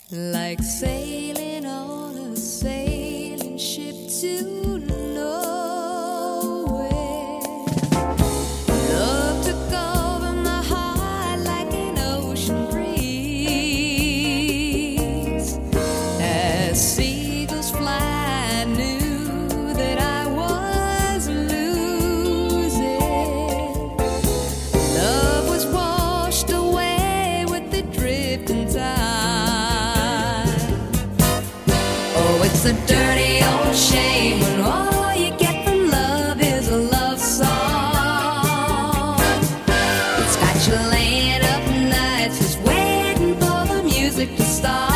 like sailing on a sailing ship to nowhere. Love took over my heart like an ocean breeze. As seagulls fly, I knew that I was losing. Love was washed away with the drifting tide. Oh, it's a dirty old shame when all you get from love is a love song. It's got you laying up nights just waiting for the music to start.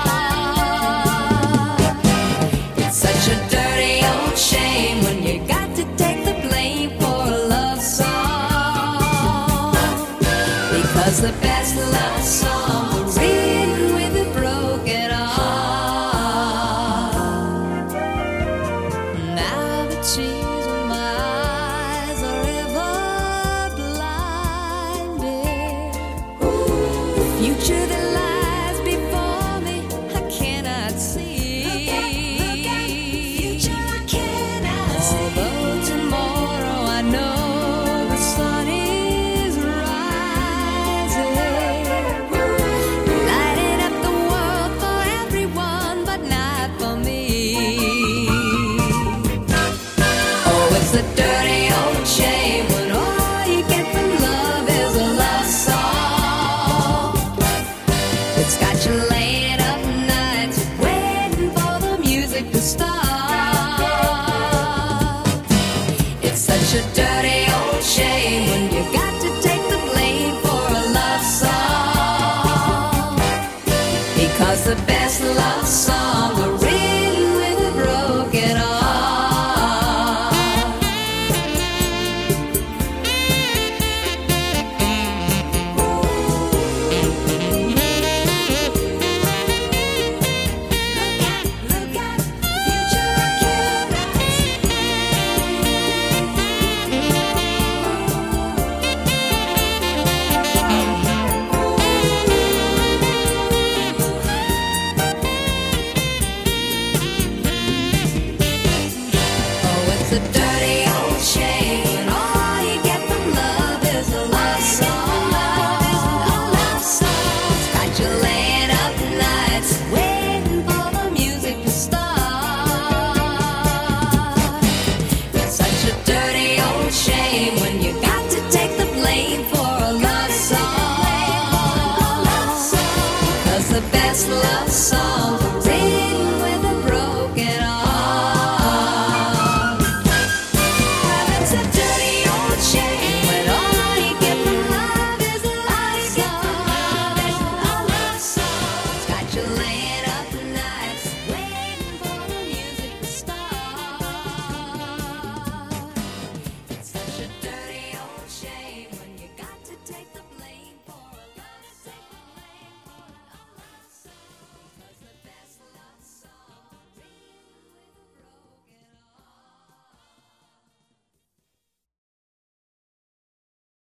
It's such a dirty old shame when you got to take the blame for a love song. Because the best love songs are written with a broken heart. Now the tears in my eyes are ever blinded. The future that lies before me, I cannot see. Although tomorrow I know the sun is rising, lighting up the world for everyone, but not for me. Oh, it's a dirty old shame when all you get from love is a love song. It's got you laying up nights waiting for the music to start. It's such a dirty